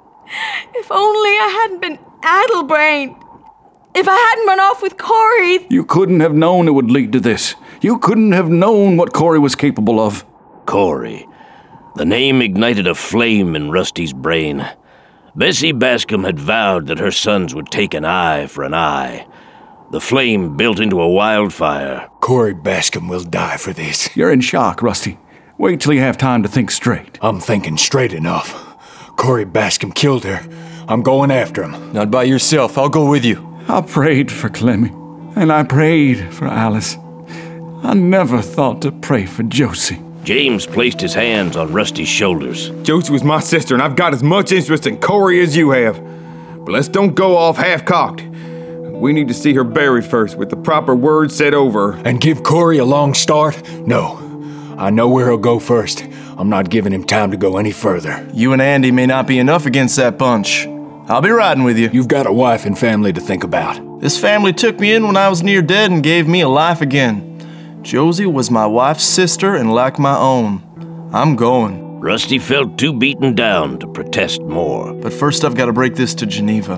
if only I hadn't been addle-brained. If I hadn't run off with Corey. You couldn't have known it would lead to this. You couldn't have known what Corey was capable of. Corey. The name ignited a flame in Rusty's brain. Bessie Bascom had vowed that her sons would take an eye for an eye. The flame built into a wildfire. Corey Bascom will die for this. You're in shock, Rusty. Wait till you have time to think straight. I'm thinking straight enough. Corey Bascom killed her. I'm going after him. Not by yourself. I'll go with you. I prayed for Clemmy, and I prayed for Alice. I never thought to pray for Josie. James placed his hands on Rusty's shoulders. Josie was my sister, and I've got as much interest in Corey as you have. But let's don't go off half-cocked. We need to see her buried first, with the proper words said over her. And give Corey a long start? No. I know where he'll go first. I'm not giving him time to go any further. You and Andy may not be enough against that bunch. I'll be riding with you. You've got a wife and family to think about. This family took me in when I was near dead and gave me a life again. Josie was my wife's sister and like my own. I'm going. Rusty felt too beaten down to protest more. But first I've got to break this to Geneva.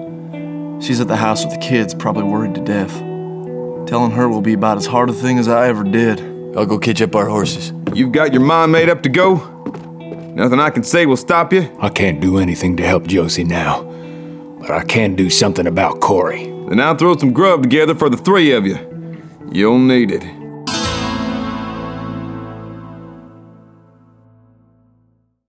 She's at the house with the kids, probably worried to death. Telling her will be about as hard a thing as I ever did. I'll go catch up our horses. You've got your mind made up to go? Nothing I can say will stop you? I can't do anything to help Josie now. But I can do something about Corey. Then I'll throw some grub together for the 3 of you. You'll need it.